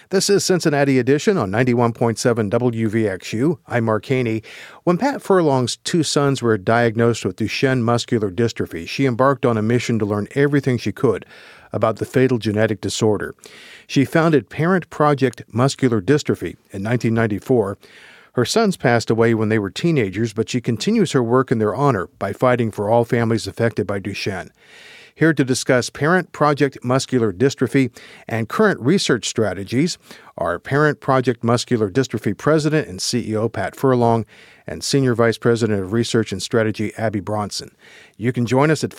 This is Cincinnati Edition on 91.7 WVXU. I'm Mark Haney. When Pat Furlong's two sons were diagnosed with Duchenne muscular dystrophy, she embarked on a mission to learn everything she could about the fatal genetic disorder. She founded Parent Project Muscular Dystrophy in 1994. Her sons passed away when they were teenagers, but she continues her work in their honor by fighting for all families affected by Duchenne. Here to discuss Parent Project Muscular Dystrophy and current research strategies are Parent Project Muscular Dystrophy President and CEO Pat Furlong and Senior Vice President of Research and Strategy Abby Bronson. You can join us at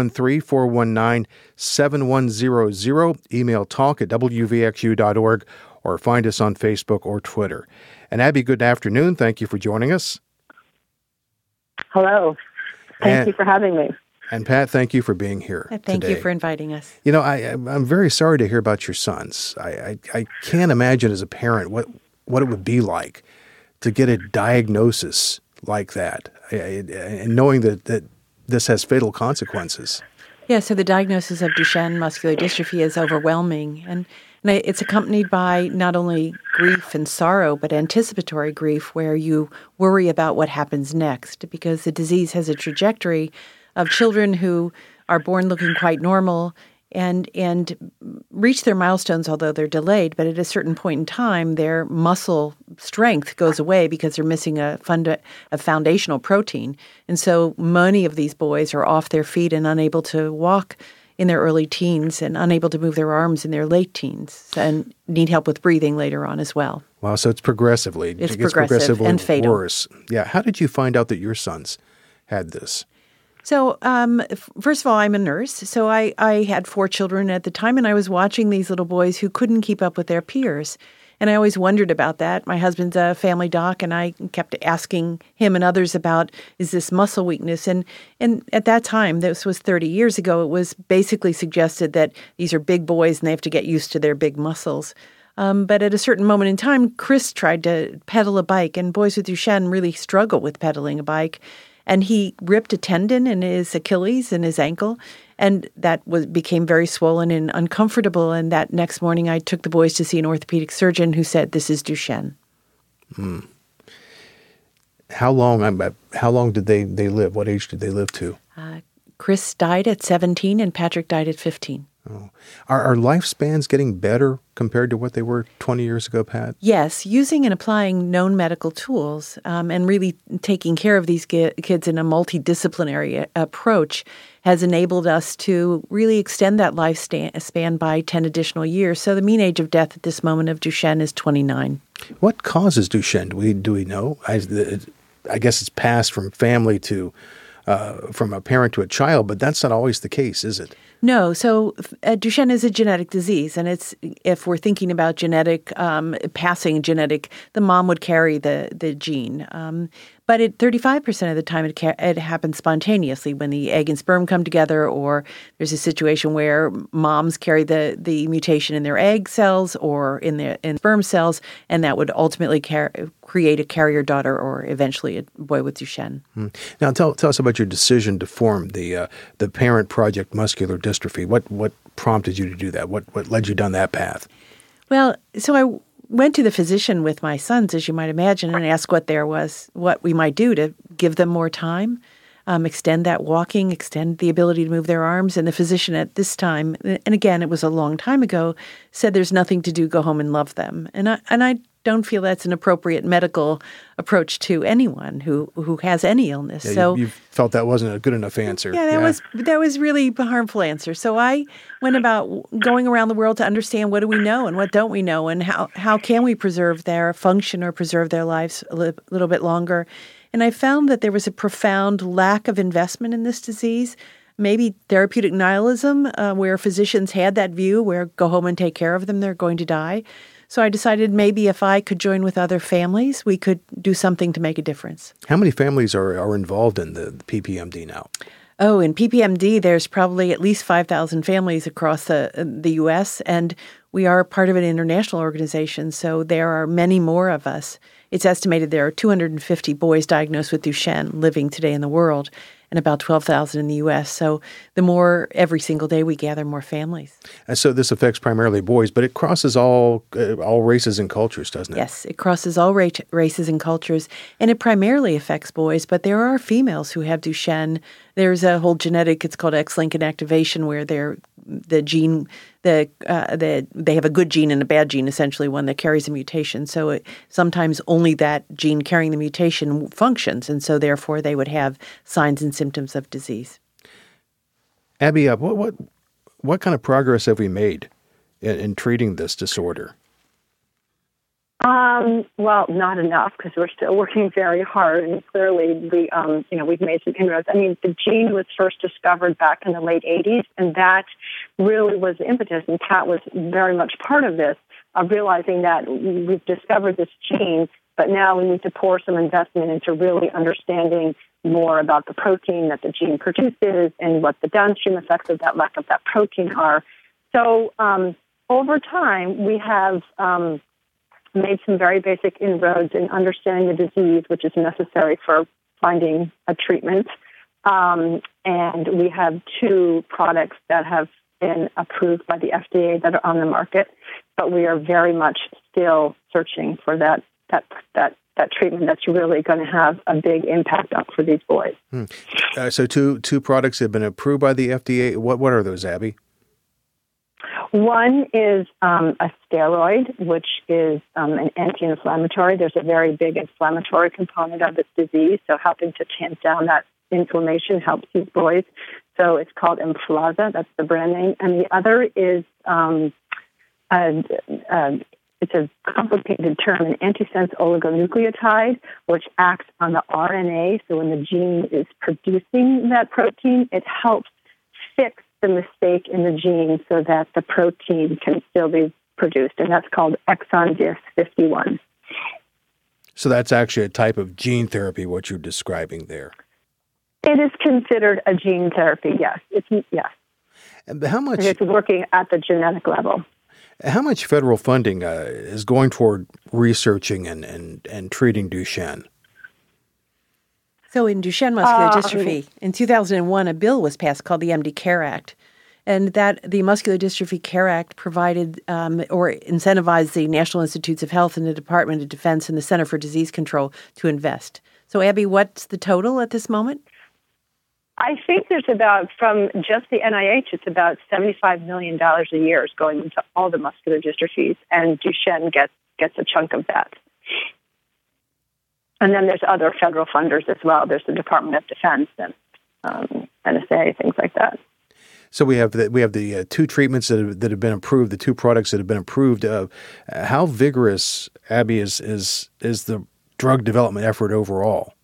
513-419-7100, email talk@wvxu.org, or find us on Facebook or Twitter. And Abby, good afternoon. Thank you for joining us. Hello. Thank you for having me. And Pat, thank you for being here Thank you for inviting us. You know, I'm very sorry to hear about your sons. I can't imagine as a parent what it would be like to get a diagnosis like that, and knowing that this has fatal consequences. Yeah, so the diagnosis of Duchenne muscular dystrophy is overwhelming, and it's accompanied by not only grief and sorrow, but anticipatory grief, where you worry about what happens next, because the disease has a trajectory of children who are born looking quite normal and reach their milestones, although they're delayed. But at a certain point in time, their muscle strength goes away because they're missing a foundational protein. And so many of these boys are off their feet and unable to walk in their early teens and unable to move their arms in their late teens and need help with breathing later on as well. Wow, so it's progressively. It's progressively and fatal. Worse. Yeah, how did you find out that your sons had this? So, first of all, I'm a nurse. So I had 4 children at the time, and I was watching these little boys who couldn't keep up with their peers. And I always wondered about that. My husband's a family doc, and I kept asking him and others about, is this muscle weakness? And at that time, this was 30 years ago, it was basically suggested that these are big boys and they have to get used to their big muscles. But at a certain moment in time, Chris tried to pedal a bike, and boys with Duchenne really struggle with pedaling a bike. And he ripped a tendon in his Achilles and his ankle, and that became very swollen and uncomfortable. And that next morning, I took the boys to see an orthopedic surgeon who said, "This is Duchenne." How long did they live? What age did they live to? Chris died at 17, and Patrick died at 15. Oh. Are lifespans getting better compared to what they were 20 years ago, Pat? Yes, using and applying known medical tools and really taking care of these kids in a multidisciplinary approach has enabled us to really extend that lifespan by 10 additional years. So the mean age of death at this moment of Duchenne is 29. What causes Duchenne? Do we know? I guess it's passed from family to from a parent to a child, but that's not always the case, is it? No. So Duchenne is a genetic disease, and if we're thinking about passing genetic, the mom would carry the gene. But 35% of the time it happens spontaneously when the egg and sperm come together, or there's a situation where moms carry the mutation in their egg cells or in sperm cells, and that would ultimately create a carrier daughter or eventually a boy with Duchenne. Now tell us about your decision to form the Parent Project Muscular Dystrophy. What prompted you to do that? What led you down that path? Well, so I went to the physician with my sons, as you might imagine, and asked what we might do to give them more time, extend that walking, extend the ability to move their arms. And the physician at this time, and again, it was a long time ago, said there's nothing to do, go home and love them. And I don't feel that's an appropriate medical approach to anyone who has any illness. Yeah, so you felt that wasn't a good enough answer. Yeah, that was really a harmful answer. So I went about going around the world to understand what do we know and what don't we know, and how can we preserve their function or preserve their lives a little bit longer. And I found that there was a profound lack of investment in this disease. Maybe therapeutic nihilism, where physicians had that view where go home and take care of them, they're going to die. So I decided maybe if I could join with other families, we could do something to make a difference. How many families are involved in the PPMD now? Oh, in PPMD, there's probably at least 5,000 families across the U.S., and we are part of an international organization, so there are many more of us. It's estimated there are 250 boys diagnosed with Duchenne living today in the world. and about 12,000 in the U.S. So the more every single day we gather more families. And so this affects primarily boys, but it crosses all races and cultures, doesn't it? Yes, it crosses all races and cultures, and it primarily affects boys, but there are females who have Duchenne. There's a whole genetic, it's called X-linked inactivation, where they have a good gene and a bad gene, essentially, one that carries a mutation. So sometimes only that gene carrying the mutation functions, and so therefore they would have signs and symptoms of disease. Abby, what kind of progress have we made in treating this disorder? Well, not enough, because we're still working very hard, and clearly we've made some inroads. I mean, the gene was first discovered back in the late 80s, and that really was the impetus, and Pat was very much part of this, of realizing that we've discovered this gene, but now we need to pour some investment into really understanding more about the protein that the gene produces and what the downstream effects of that lack of that protein are. So over time, we have made some very basic inroads in understanding the disease, which is necessary for finding a treatment. And we have 2 products that have been approved by the FDA that are on the market, but we are very much still searching for that treatment that's really going to have a big impact for these boys. So two products have been approved by the FDA. What are those, Abby? One is a steroid, which is an anti-inflammatory. There's a very big inflammatory component of this disease, so helping to tamp down that inflammation helps these boys. So it's called Emflaza, that's the brand name. And the other is, it's a complicated term, an antisense oligonucleotide, which acts on the RNA. So when the gene is producing that protein, it helps fix the mistake in the gene so that the protein can still be produced, and that's called exon diff 51. So that's actually a type of gene therapy, what you're describing there. It is considered a gene therapy, yes. Yes. And how much? It's working at the genetic level. How much federal funding is going toward researching and treating Duchenne? So in Duchenne muscular dystrophy, in 2001, a bill was passed called the MD Care Act. And that the Muscular Dystrophy Care Act provided or incentivized the National Institutes of Health and the Department of Defense and the Center for Disease Control to invest. So, Abby, what's the total at this moment? I think there's about, from just the NIH, it's about $75 million a year is going into all the muscular dystrophies, and Duchenne gets a chunk of that. And then there's other federal funders as well. There's the Department of Defense and NSA, things like that. So we have the 2 treatments that have been approved, the 2 products that have been approved. How vigorous, Abby, is the drug development effort overall?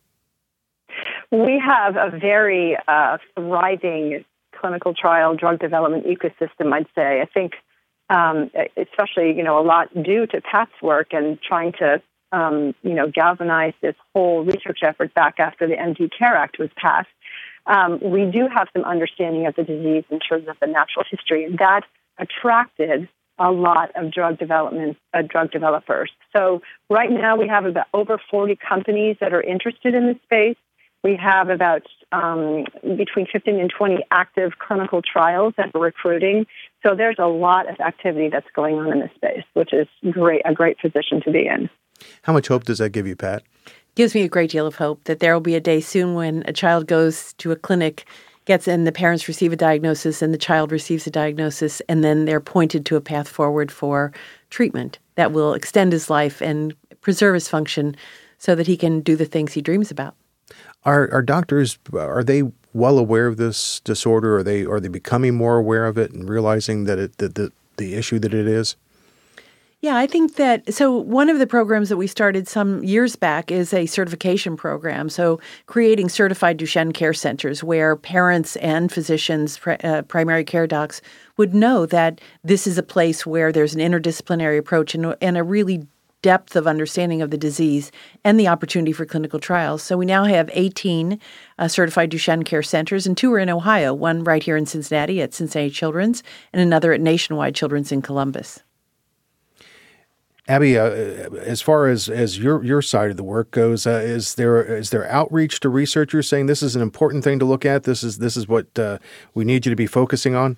We have a very thriving clinical trial drug development ecosystem, I'd say. I think especially, a lot due to Pat's work and trying to, galvanize this whole research effort back after the MD Care Act was passed. We do have some understanding of the disease in terms of the natural history, and that attracted a lot of drug developers. So right now we have about over 40 companies that are interested in this space. We have about between 15 and 20 active clinical trials that we're recruiting. So there's a lot of activity that's going on in this space, which is a great position to be in. How much hope does that give you, Pat? Gives me a great deal of hope that there will be a day soon when a child goes to a clinic, and the parents receive a diagnosis and the child receives a diagnosis, and then they're pointed to a path forward for treatment that will extend his life and preserve his function so that he can do the things he dreams about. Are doctors, are they well aware of this disorder? Are they becoming more aware of it and realizing that the issue that it is? Yeah, I think that, so one of the programs that we started some years back is a certification program. So creating certified Duchenne care centers where parents and physicians, primary care docs, would know that this is a place where there's an interdisciplinary approach and a really depth of understanding of the disease and the opportunity for clinical trials. So we now have 18 certified Duchenne care centers, and 2 are in Ohio, one right here in Cincinnati at Cincinnati Children's and another at Nationwide Children's in Columbus. Abby, as far as your side of the work goes, is there outreach to researchers saying this is an important thing to look at? This is what we need you to be focusing on?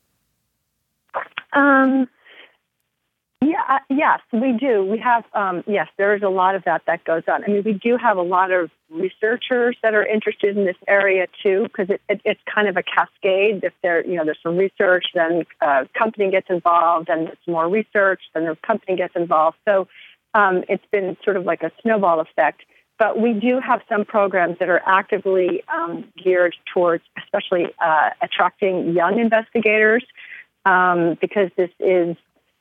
Yes, we do. We have, yes, there is a lot of that goes on. I mean, we do have a lot of researchers that are interested in this area too, because it's kind of a cascade. If there's some research, then a company gets involved, and there's more research, then the company gets involved. So it's been sort of like a snowball effect. But we do have some programs that are actively geared towards, especially attracting young investigators, because this is,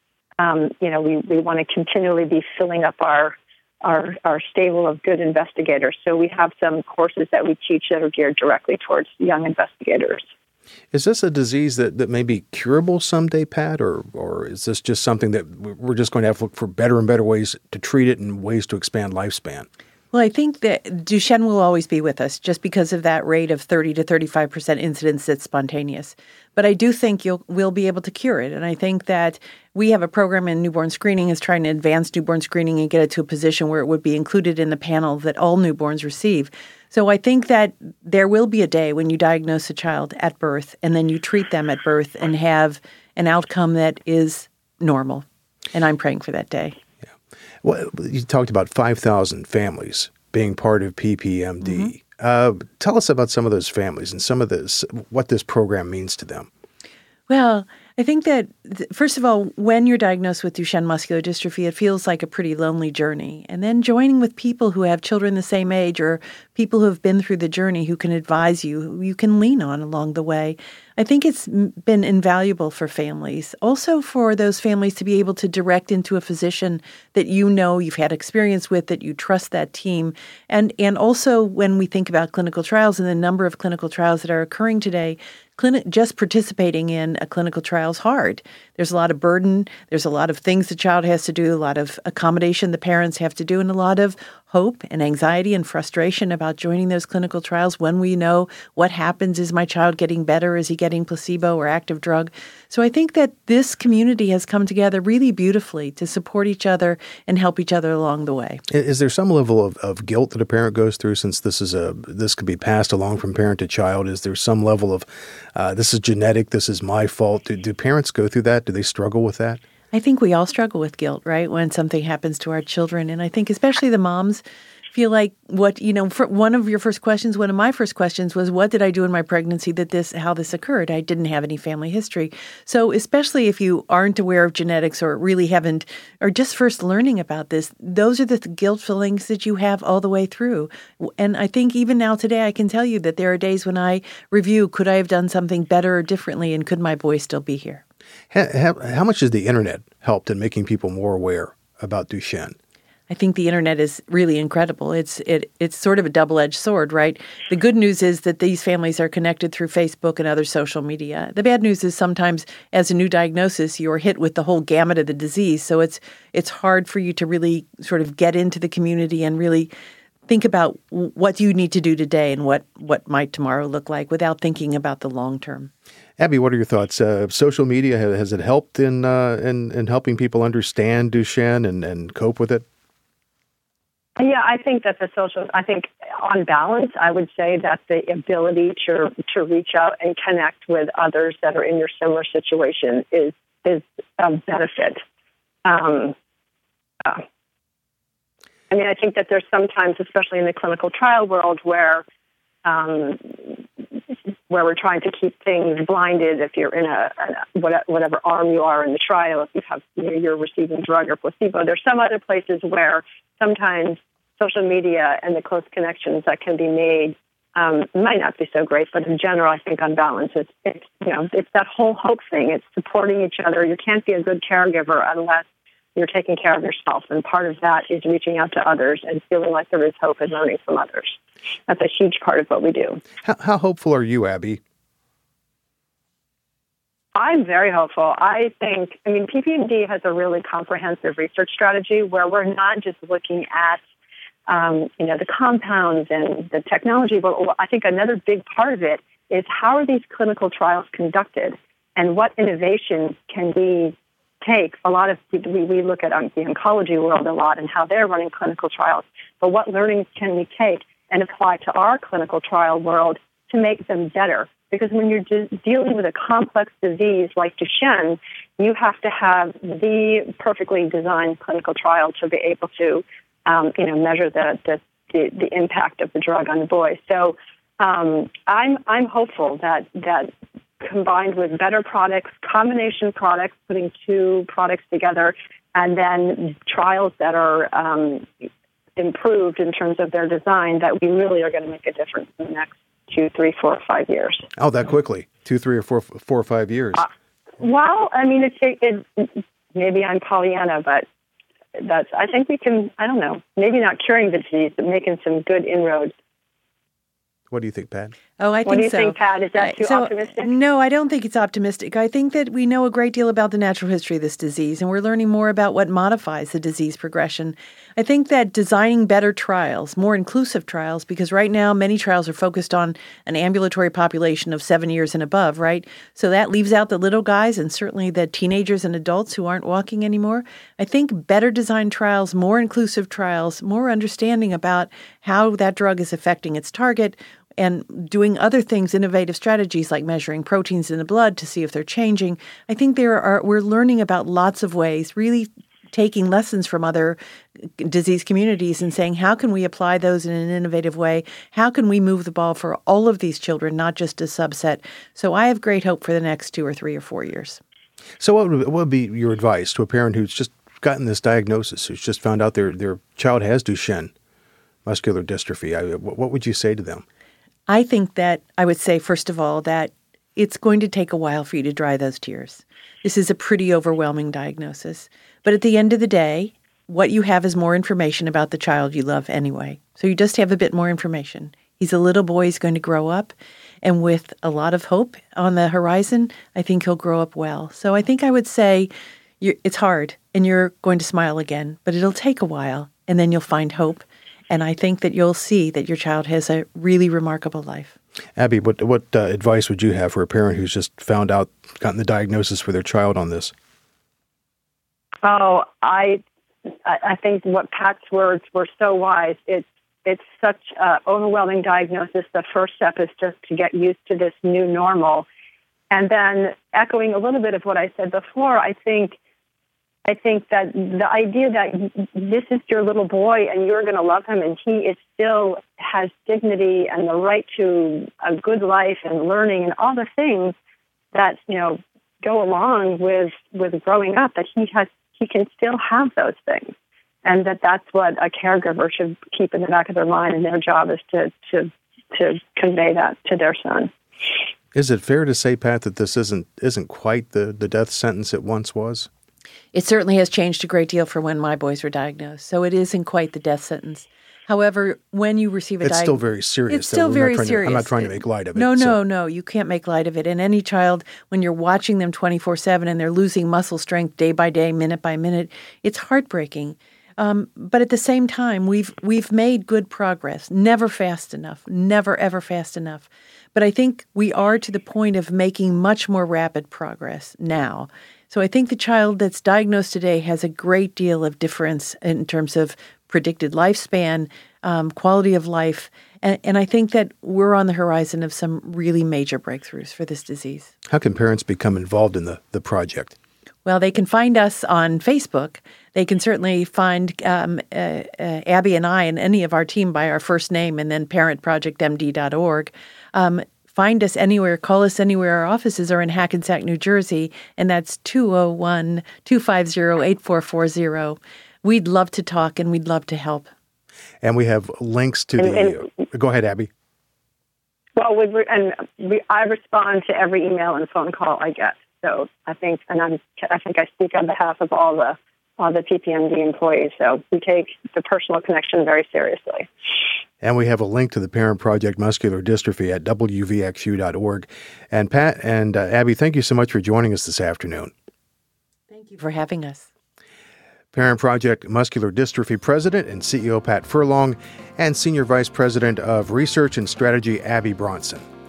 we want to continually be filling up our stable of good investigators. So we have some courses that we teach that are geared directly towards young investigators. Is this a disease that may be curable someday, Pat, or is this just something that we're just going to have to look for better and better ways to treat it and ways to expand lifespan? Well, I think that Duchenne will always be with us just because of that rate of 30 to 35% incidence that's spontaneous. But I do think we'll be able to cure it. And I think that we have a program in newborn screening is trying to advance newborn screening and get it to a position where it would be included in the panel that all newborns receive. So I think that there will be a day when you diagnose a child at birth and then you treat them at birth and have an outcome that is normal. And I'm praying for that day. Well, you talked about 5,000 families being part of PPMD. Mm-hmm. Tell us about some of those families and what this program means to them. Well, I think that, first of all, when you're diagnosed with Duchenne muscular dystrophy, it feels like a pretty lonely journey. And then joining with people who have children the same age or people who have been through the journey who can advise you, who you can lean on along the way, I think it's been invaluable for families. Also for those families to be able to direct into a physician that you've had experience with, that you trust that team. And also when we think about clinical trials and the number of clinical trials that are occurring today, just participating in a clinical trial is hard. There's a lot of burden. There's a lot of things the child has to do, a lot of accommodation the parents have to do, and a lot of hope and anxiety and frustration about joining those clinical trials when we know what happens. Is my child getting better? Is he getting placebo or active drug? So I think that this community has come together really beautifully to support each other and help each other along the way. Is there some level of guilt that a parent goes through since this could be passed along from parent to child? Is there some level of this is genetic, this is my fault? Do parents go through that? Do they struggle with that? I think we all struggle with guilt, right, when something happens to our children. And I think especially the moms feel like for one of my first questions was, what did I do in my pregnancy how this occurred? I didn't have any family history. So especially if you aren't aware of genetics or really haven't, or just first learning about this, those are the guilt feelings that you have all the way through. And I think even now today, I can tell you that there are days when I review, could I have done something better or differently, and could my voice still be here? How much has the internet helped in making people more aware about Duchenne? I think the internet is really incredible. It's sort of a double-edged sword, right? The good news is that these families are connected through Facebook and other social media. The bad news is sometimes as a new diagnosis, you're hit with the whole gamut of the disease. So it's hard for you to really sort of get into the community and really think about what you need to do today and what might tomorrow look like without thinking about the long term. Abby, what are your thoughts? Social media, has it helped in helping people understand Duchenne and cope with it? Yeah, I think that on balance, I would say that the ability to reach out and connect with others that are in your similar situation is a benefit. I think that there's sometimes, especially in the clinical trial world, where we're trying to keep things blinded. If you're in whatever arm you are in the trial, if you're receiving drug or placebo, there's some other places where sometimes social media and the close connections that can be made might not be so great. But in general, I think on balance, it's that whole hope thing. It's supporting each other. You can't be a good caregiver unless you're taking care of yourself. And part of that is reaching out to others and feeling like there is hope and learning from others. That's a huge part of what we do. How hopeful are you, Abby? I'm very hopeful. I think, PPMD has a really comprehensive research strategy where we're not just looking at, the compounds and the technology, but I think another big part of it is how are these clinical trials conducted and what innovations can we take? A lot of we look at the oncology world a lot and how they're running clinical trials, but what learnings can we take and apply to our clinical trial world to make them better? Because when you're dealing with a complex disease like Duchenne, you have to have the perfectly designed clinical trial to be able to, measure the impact of the drug on the boy. So I'm hopeful that combined with better products, combination products, putting two products together, and then trials that are improved in terms of their design, that we really are going to make a difference in the next 2, 3, 4, 5 years. Oh, that quickly? 2, 3, or 4 or 5 years? Well, I mean, it maybe I'm Pollyanna, but I think we can, I don't know, maybe not curing the disease, but making some good inroads. What do you think, Pat? Oh, I think so. What do you think, Pat? Is that too optimistic? No, I don't think it's optimistic. I think that we know a great deal about the natural history of this disease, and we're learning more about what modifies the disease progression. I think that designing better trials, more inclusive trials, because right now many trials are focused on an ambulatory population of 7 years and above, right? So that leaves out the little guys and certainly the teenagers and adults who aren't walking anymore. I think better designed trials, more inclusive trials, more understanding about how that drug is affecting its target, and doing other things, innovative strategies like measuring proteins in the blood to see if they're changing. I think we're learning about lots of ways, really taking lessons from other disease communities and saying, how can we apply those in an innovative way? How can we move the ball for all of these children, not just a subset? So I have great hope for the next 2 or 3 or 4 years. So what would be your advice to a parent who's just gotten this diagnosis, who's just found out their child has Duchenne muscular dystrophy? What would you say to them? I think that I would say, first of all, that it's going to take a while for you to dry those tears. This is a pretty overwhelming diagnosis. But at the end of the day, what you have is more information about the child you love anyway. So you just have a bit more information. He's a little boy, he's going to grow up. And with a lot of hope on the horizon, I think he'll grow up well. So I think I would say it's hard and you're going to smile again, but it'll take a while and then you'll find hope. And I think that you'll see that your child has a really remarkable life. Abby, what advice would you have for a parent who's just found out, gotten the diagnosis for their child on this? Oh, I think what Pat's words were so wise. It's such an overwhelming diagnosis. The first step is just to get used to this new normal. And then echoing a little bit of what I said before, I think that the idea that this is your little boy and you're going to love him and he is still has dignity and the right to a good life and learning and all the things that, go along with growing up, that he can still have those things. And that's what a caregiver should keep in the back of their mind, and their job is to convey that to their son. Is it fair to say, Pat, that this isn't quite the death sentence it once was? It certainly has changed a great deal from when my boys were diagnosed. So it isn't quite the death sentence. However, when you receive a diagnosis... It's still very serious. It's still very serious. I'm not trying to make light of it. No. You can't make light of it. And any child, when you're watching them 24/7 and they're losing muscle strength day by day, minute by minute, it's heartbreaking. But at the same time, we've made good progress. Never fast enough. Never, ever fast enough. But I think we are to the point of making much more rapid progress now. So I think the child that's diagnosed today has a great deal of difference in terms of predicted lifespan, quality of life, and I think that we're on the horizon of some really major breakthroughs for this disease. How can parents become involved in the project? Well, they can find us on Facebook. They can certainly find Abby and I and any of our team by our first name and then parentprojectmd.org. Find us anywhere, call us anywhere. Our offices are in Hackensack, New Jersey, and that's 201-250-8440. We'd love to talk and we'd love to help. And we have links to go ahead, Abby. Well, I respond to every email and phone call I get. So I think I speak on behalf of all the PPMD employees. So we take the personal connection very seriously. And we have a link to the Parent Project Muscular Dystrophy at wvxu.org. And Pat and Abby, thank you so much for joining us this afternoon. Thank you for having us. Parent Project Muscular Dystrophy President and CEO Pat Furlong and Senior Vice President of Research and Strategy Abby Bronson.